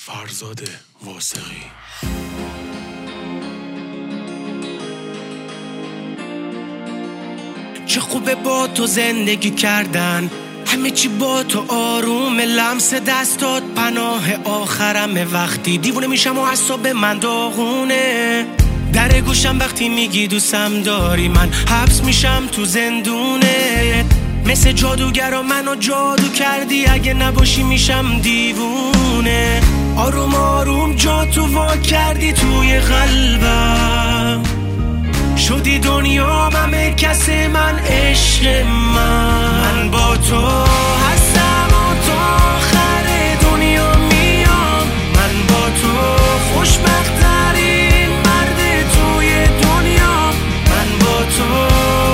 فرزاد واسقی. چه خوبه با تو زندگی کردن، همه چی با تو آروم، لمس دستات پناه آخرم. وقتی دیوونه میشم و اعصاب من داغونه، در گوشم وقتی میگی دوستم داری، من حبس میشم تو زندونه. مثل جادوگرا منو جادو کردی، اگه نباشی میشم دیوونه. آروم آروم جا تو وا کردی توی قلبم، شدی دنیا همه کس من، عشق من با تو هستم و تا آخر دنیا میام. من با تو خوشبخت‌ترین مرد توی دنیا. من با تو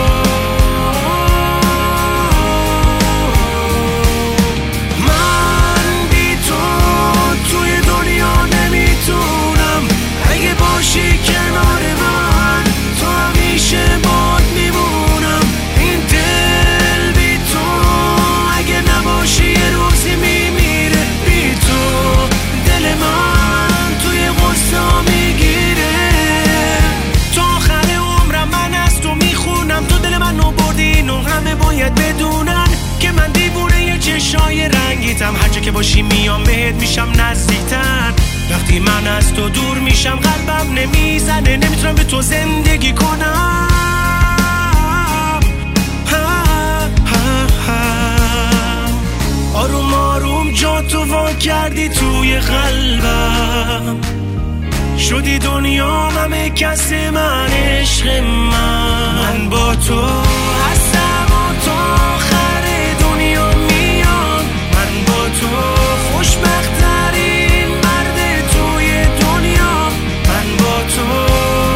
من بی تو توی دنیا نمیتونم. اگه باشی کنار من تو همیشه باد میمونم. این دل بی تو اگه نباشی یه روزی میمیره. بی تو دل من توی غصه میگیره. تا آخر عمرم من از تو میخونم، تو دل منو بردی، اینو همه باید بدونن که من دیوونه یه چشای رنگیتم. هر جا که باشی میام بهت میشم نزدیکتر. وقتی من از تو دور میشم قلبم نمیزنه، نمیتونم به تو زندگی کنم. آروم آروم جا تو وا کردی توی قلبم، شدی دنیا همه کس من، عشق من با تو هستم و تا آخر دنیا میام. من با تو خوشبخت‌ترین مرد توی دنیا. من با تو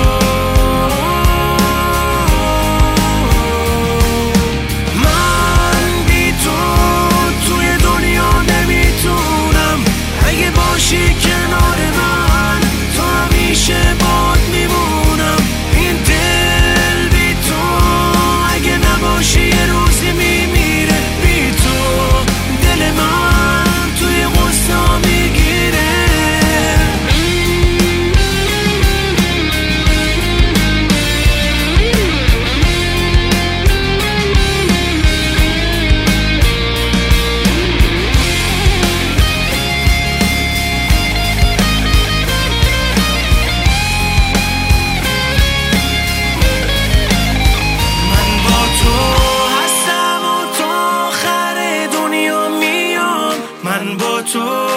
من بی تو توی دنیا نمیتونم. اگه باشی کنار من تو همیشه باد میمونم. این دل بی تو اگه نباشی یه روزی میمیره. بی تو دل من توی غصه میگیره. من با تو هستم و تا آخر دنیا میام. من با تو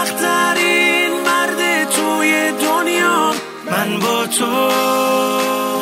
خوشبخت‌ترین مرد توی دنیا. من با تو